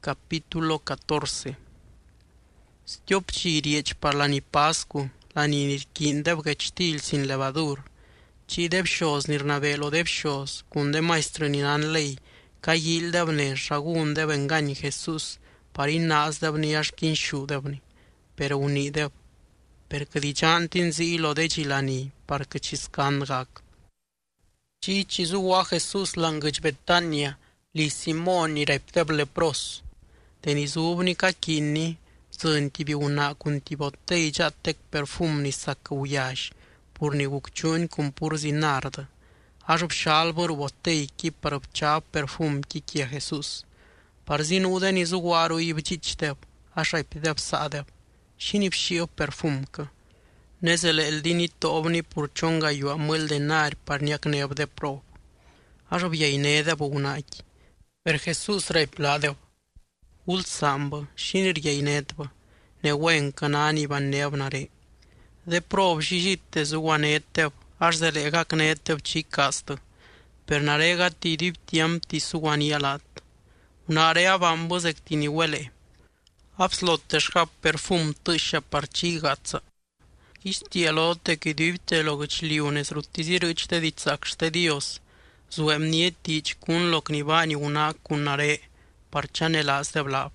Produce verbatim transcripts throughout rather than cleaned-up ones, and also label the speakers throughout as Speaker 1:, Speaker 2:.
Speaker 1: Capítulo catorce. Stiop chiriech parlani Pascu, la nirkin dev găctil sin levadur, ci dev șos nirnavelo dev șos, cunde maestrănin an lei, ca il devne shagun dev engani Jesus, parin nas devni ashkin shu devni, per uni dev, per că dijantin zilo de gilani, parcă ciscan gag. Ci cizua Jesus la îngăci Betania, li Simon i reptev lepros, tenizuvnica kinni, zântibi una cuntibotei jatec perfum ni sacăuiaș, purni gucciuni cum purzi nardă. Așup șalbăr botei chi părăpcea perfum chichia Jesus. Parzin ude ni zuguaru ibcictev, așa-i pidev sadev, și nipșio perfum că. Nezele el dini tobni purcionga iua mâl de nari parniac nev de prob. Așup iei nedev unachi, per Jesus repladev. Ult sambă, și nirghei nedbă, neuen cănani van nevnare. De prob și jitte zuwa netev, aș zelega că netev ci castă, per narega ti dip tiam ti suwani alat. Unarea vambă zectini wele. Absolut teșca perfum tâșa parci gața. Istielo te că dipte logăcliunes rutizi râcte dițacște Dios, zuem nietici cun locnivani una cun nare, parciane las de blav.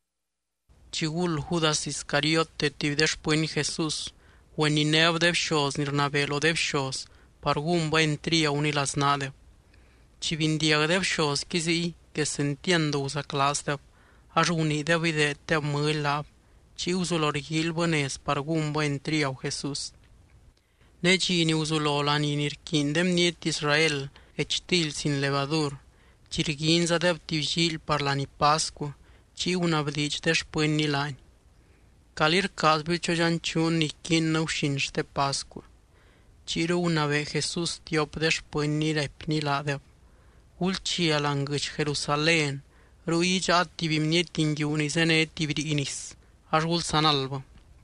Speaker 1: Cigul Judas Iscariote tivdeș pâini Jesus, ueni nev dev șos, nirnavelo dev șos, pargumba entria uni las nadev. Ci vindiag dev șos, chizi, că se entiendo usa clas dev, aș uni dev idete mâi lav, ci uzul orghil bănes, pargumba entriau Jesus. Neci ini uzul olan inirchin, dem niet Israel, ectil sin levadur, cirginza dev tivjil parlani Pascu, ci una vdici deș pâini lani. Calir casbil ciojanciun nichin năușinște Pascu. Ciru una ve Jesus tiop deș pâini repni ladev. Ulcia la îngâci Jerusalem, ruici attivim nietinghiuni zene tivriinis, așgul san albă.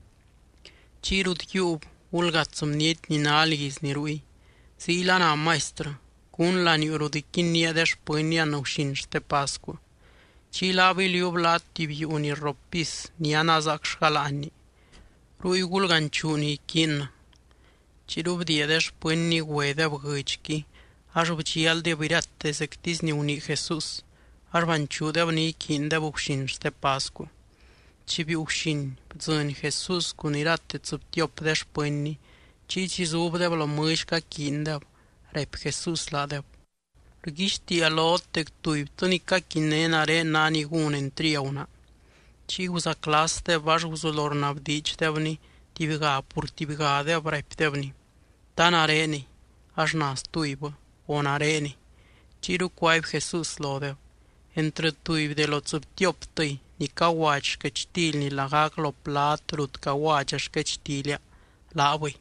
Speaker 1: Ciru tiub, ulgațum nietni nalgis ni rui, zilana maestră, cun la niurudikin niedeș pâini năușinște Pascu. Ci labil iublat tibi uni ropis, ni anazak șcalani. Rui gulganciuni kin. Ci rub diedeș pâini guedev gâcchi, așub cial de virate zectis ni uni Jesus, arvanciudev ni kin de buxinște Pascu. Ci bi uxin, zâni Jesus cu nirate țuptiop deș pâini, ci ci zubdev lo mâșca kindev, rep Jesus ladev. Rgishti alot tek tuib tunica kinenare nani gun entria una. Ci usa claste vaș uzulor navdici devni, tiviga pur tiviga de vrep devni. Tan areni, aș nas tuibă, on areni. Ciru cuaib Jesus lodev. Entre tuib de lo țuptiop tăi, ni cawaci căcitil ni lagac lo plat rut cawaci căcitilia, lavui.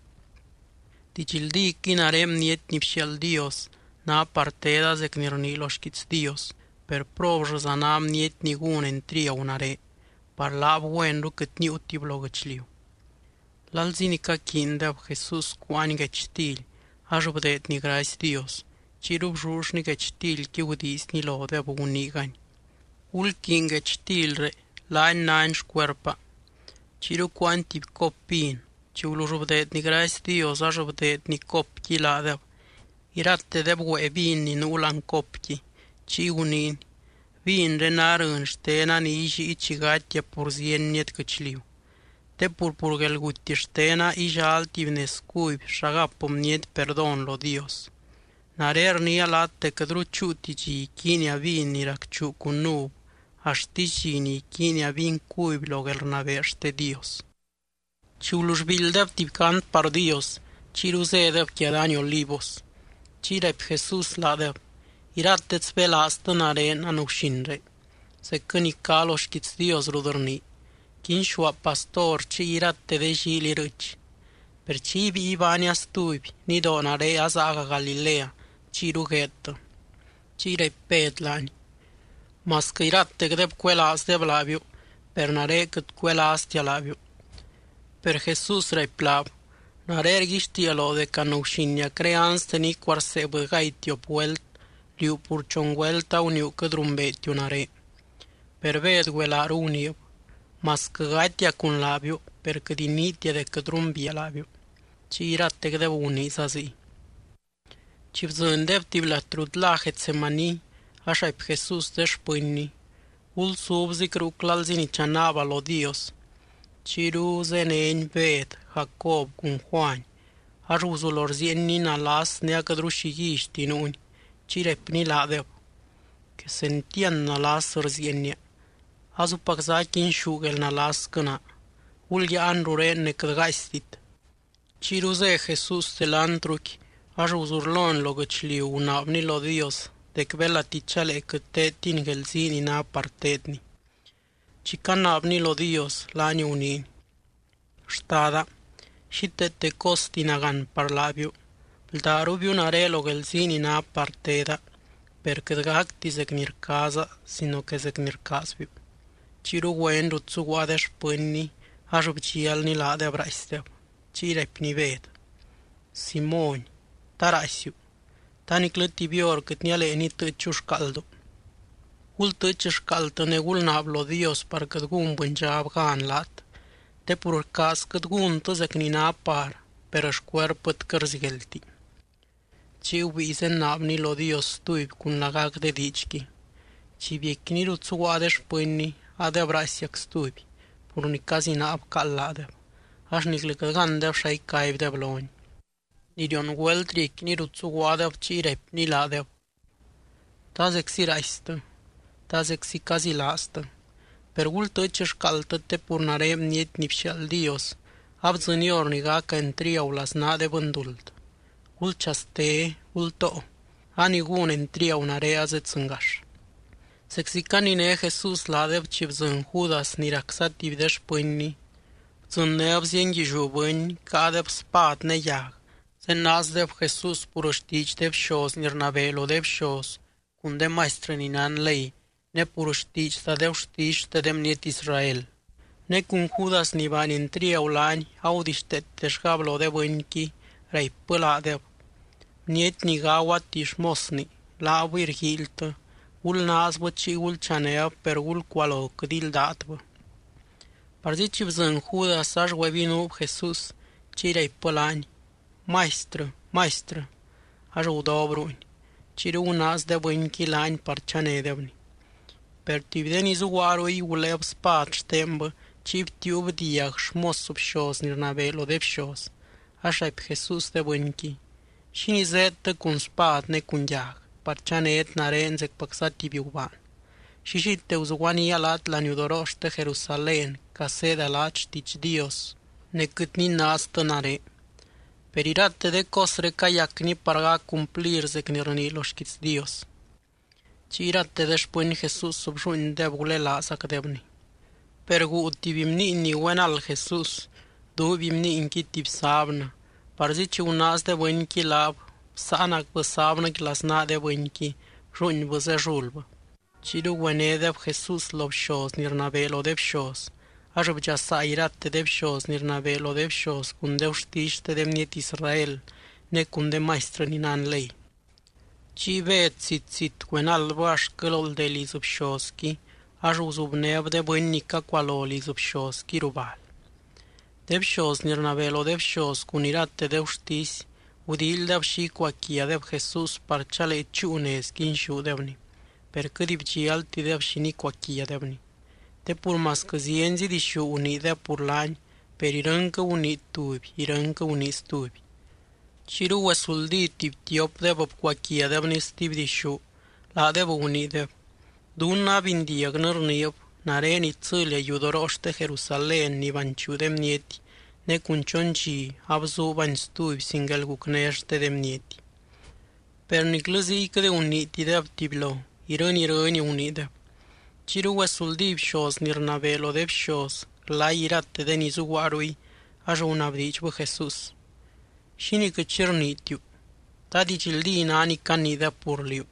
Speaker 1: Ticildi kinarem niet nipșel Dios, na parteda zecnirnilos kits Dios, per probr zanam niet nigun entria unare, par lab wenru cât ni utiblo găcliu. Lalzinica kindev Jesus cuani găcitil, ajubdet ni grais Dios, cirub juș ni găcitil ki udis ni lodev unigani. Ulkin găcitil re, lain nain șcuerpa, ciru cuan tip copin, ciulu jubdet ni grais Dios ajubdet ni cop ki ladev, Irate dev vin ni nulan copchi, ci unin, vin renarân ștena ni iși icigatia purzien niet căcliu. Te purpurgel guti ștena iși altiv nescuib, șagapom niet perdon lo Dios. Narer ni alate cădru ciutici chinia vin iracciu cu nub, aștici ni chinia vin cuib lo gelnavește Dios. Ciuluș bildev tipcant par Dios, ciruzedev chiadani olivos. Cirep Jesus ladev, irateți pe la astănare anușinre. Se câni calos kits Dios rudărni, kinșua pastor ci irate de jili râci. Per cibi Ivania stuibi, ni donare azaga Galilea, ci rughetă. Cirep petlani. Mască irate gdeb quela asdev laviu, per nare cât quela astia laviu. Per Jesus replav. Narer gishtielo de canauxinia creans teni quarse băgai tiopuelt, liu purcionguelta uniu cădrumbeti unare. per ved guelar unio, mas căgatia cun labio, per că dinitia de cădrumbia labio. Ci irate de unii să zi. Ci vzândev tibla trudla Getsemani, așa-i pe Jesus de spâini, ul subzi cruclal zinicanava lo Dios, ci ruzeneni ved, Jacob cum Juan, ajuzul lor zieni na las nea cădrușiiști în uni, ci repni la dev, că sentian na las rzienia, azu paczachin șugel na las căna, ul ia anrure necădgaistit, ci ruze Jesus de la întruchi, ajuzurlon logăcliu unavni lo Dios, de kvela tichale câte tingel zini na partetni. Ci canavni lo Dios lani unini. Stada, și te te costinagan parlabiu, pildarubiu nare logel zini na parteda, per că gacti zegnir casa, sino că zegnir casbiu. Ci ruguen rutsu guadeș pânni, ajubcial ni la de braisteu, ci repni ved. Simoni, tarasiu, tani clăti bior cât niale eni tăciuș caldo. Ul tăciuș caltă negul nablo Dios par cât gun bângea afgan lat, te purcas cât gun tăzăc nina apar, perăș cuerpăt cărzigelti. Ci ubisen nabni lo Dios tuib cun lagac de dicchi, ci viecniru tsuadeș pânni ade brasiac stubi, purnicazi nab callade, aș niclică gandev și-ai caib de bloni. Nidion guel tric ni rutsu guadev ci rep ni ladev. Tazek si raistă, tazek si cazi lastă, per ul tăceș caltă te purnarem niet nipșal Dios, abzânior niga că întriau las nade vândult. Ul ceaste, ul to, anigun întriau nare azet sângaș. Sexicani Jesus ladev ci vzân Judas niraxat tivdeș pâini, vzânnev zienghi jubâni, cadev spat ne iag. Se nazdev Jesus puruștici de vșos, nirnavelo de vșos, cunde mai străninan lei, ne puruștici să dev știci de demniet Israel. Ne cum Judas ni bani în trieu lani, audiște te șcablo de bănchi, rei păla dev. Niet ni gaua tiș mosni, la virgiltă, ul nazbă ci ul ceanea per ul cualo cădil datvă. Parzici vzân Judas aș vevinu Jesus, ci rei pălani, Maestră, maestră, ajau dobruni, ciri unas de bănchi lani parciane devni. Per tivdeni zuarui ulev spat ștembă, cip tiub diag șmos sub șos nirnavelo de vșos, așa-i pe Jesus de bănchi. Și ni zetă cun spat necundeag, parciane et narenzec păxat tibiuban. Și și te uzuani alat la niudoroște Jerusalem, ca sede alat știci Dios, necât ni nastă nare. Perirate de cosre caiacni para cumplir zeknirni los kits Dios. Ci irate de spun Jesus sub jun de bulela sakdebni. Pergu utibimni ni wenal Jesus, dubimni inkitib sabna, parzici unas de bănchi lab, sanak bă sabna glasna de bănchi, jun bă ze julbă. Ci du wene de Jesus lobșos nirnavelo de vșos. Ajubja sa irate de vșos nirnavelo de vșos, cunde știște de demniet Israel, ne cunde mai străninan lei. Ci ved țit-țit, cuen albaș călol de li zubșoschi, ajuzub nev de bănnica cualo li zubșoschi rubal. De vșos nirnavelo de vșos, cun irate de știs, udil de și coachia de Jesus parciale ciune schinșu devni, per cât alti de și ni coachia devni. Te purmas că zienzi di șu unii de purlani, per irâncă unii tubi, irâncă unii stubi. Ciru usul di tip tiop de băp coachia devni stib di șu, la de bă unii de. Duna vindia gnărniep, nare ni țâle iudoroște Jerusalem ni vanciu demnieti, ne cuncionci abzu van stubi singel cu cnește demnieti. Per niclăzi că de uniti de abtiblo, irâni irâni unii de. Ciru usul di vșos nirnavelo de vșos, la irate de nizuarui, ajo un abdici bă Jesus. Și nică cernitiu, tadicil di inani cani de purliu.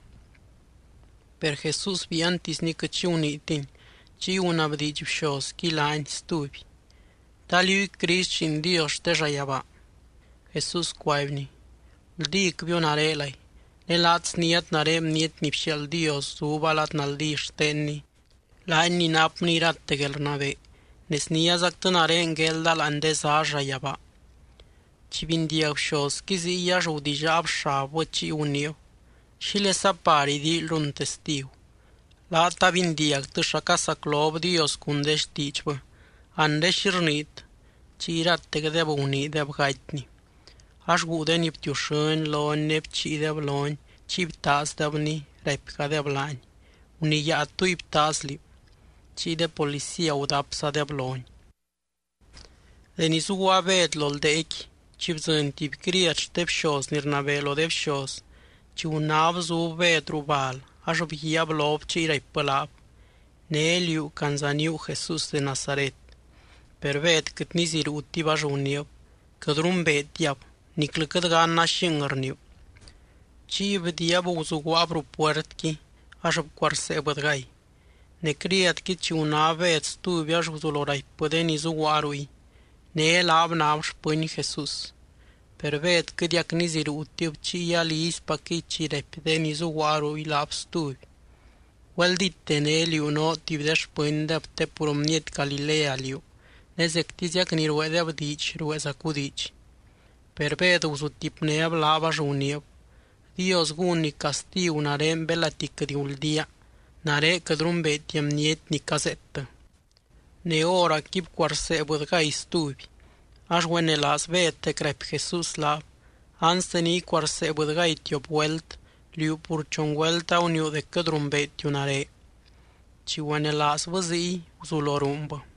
Speaker 1: Per Jesus viantis nică ci unitin, ci un abdici vșos, chilani stupi. Taliui Cristi in Dios te jayaba. Jesus quaivni, ldic vionarelai, ne lats niet narem niet nipșel Dios, ubalat naldi ștenni, Lain ni nap ni rat tegel nave. Nesnia zaktânare îngelda la îndezaja iaba. Ci vindia všos kizi ia judija abșavă ci uniu. Și le sapari di lun testiu. La ta vindia tâșa casa clov dios cunde șticbă. Ande șirnit. Ci rat tegedeb uni deb gaitni. Aș gude niptiușâni loni nepci deb loni. Ci vtas debni repca deb lani. Uni ia tu iptas lip. Ci de policia udapsa deb loni. De nisu guabet lol de echi. Ci vzântib criaci deb șos nirnavelo deb șos. Ci unav zu vetru bal. Aș vihia blob ci rei pălap. Neliu canzaniu Jesus de Nazaret. Pervet cât nizir uti va juniu. Cădrum bet diab. Niclă cât ganna și ngărniu. Ci vdiab uzu guabru puertki. Aș vcoarse bădgai. Ne criat ki ci unave et stuvi aș vzulorai păde nizu guarui. Ne el ab nav spâni Jesus. Pervet cât iac nizir utib ci ia liis paki ci repede nizu guarui lab stuvi. Wel ditte ne eliu no tibde spâni de te puromniet Galilea liu. Ne zectizia că nirue de abdici rue zacudici. Pervet uzu tip ne ab lava juniu. Dios guni castiu narem belatic di uldia. Nare cădrum betiam niet ni cazettă. Ne ora chip coarse bădga istubi. Aș wene las vete crep Jesus la. Ansteni coarse bădga itiop welt. Liu purcion welta uniu de cădrum betiu nare. Ci wene las văzii uzulorumba.